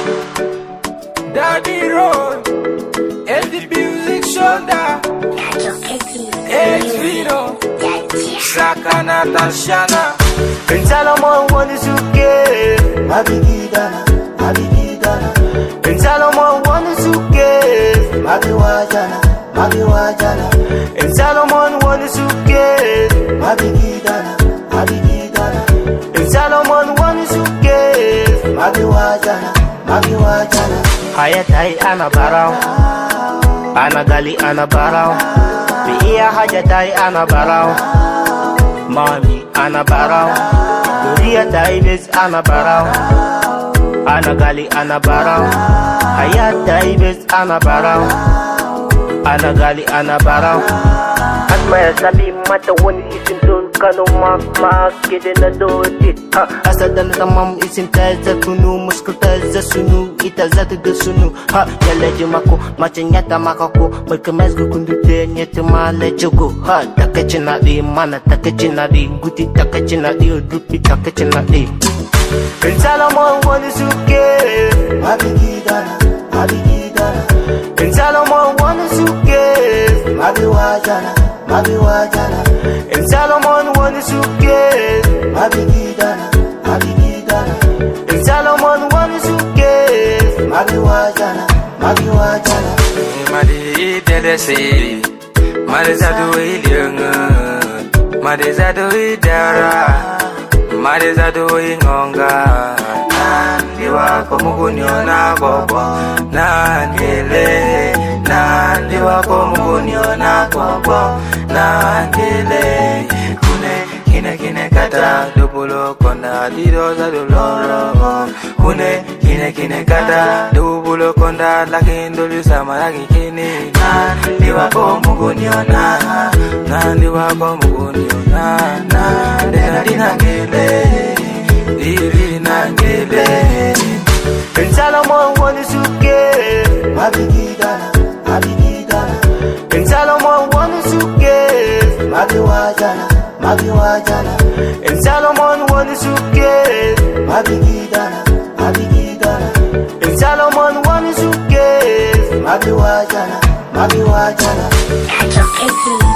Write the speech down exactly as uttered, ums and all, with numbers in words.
Daddy Road, and the music shoulder. It's Vito, Sakana Tashana. In Salomon, one is okay. Mabigidana, Mabigidana. In Salomon, one is okay. Mabiwajana, Mabiwajana. In Salomon, one is okay. Mabigidana, Mabigidana. In Salomon, one is okay. Mabiwajana, Mabiwajana. Hayatai ana barao, ana gali ana barao. Biya hajatai ana barao, mami ana barao. Duria Davis ana barao, ana gali ana barao. Hayat Davis ana barao, ana gali ana barao. At may sabi mata wani isin dun kano mama kede na doti. Asa dan tamam isin taza kunu muskul taza sunu ita zatu de sunu. Ha yala jumako machanyata makako merkemas gu kundute nyete male jogo. Ha takachina di mana takachina di guti takachina di dupi takachina di. In Salomon wani suke Mabigidana, Mabigidana. In Salomon wani suke Mabiwajana, Mabiwajana. In Salomon wani suke Mabigidana, Mabigidana. In Salomon wani suke Mabiwajana, Mabiwajana. Madi dedesi, madi zadu ilunga, madi zadu idara. Mariza doi ngonga, nandi wako mugunyo na bobo, nandile, nandi wako mugunyo na bobo, nandile. Kune kine kine kata dubulo konda diroza duloro. Kune kine kine kata dubulo konda lakindo lusama laki kini. Nandi wako mugunyo na, nandi wako mugunyo na na. Dena dina gele, dina gele. In Salomon wani suke Mabigidana, Mabigidana. In Salomon wani suke Mabiwajana, Mabiwajana. In Salomon wani suke Mabigidana, Mabigidana. In Salomon wani suke Mabiwajana, Mabiwajana.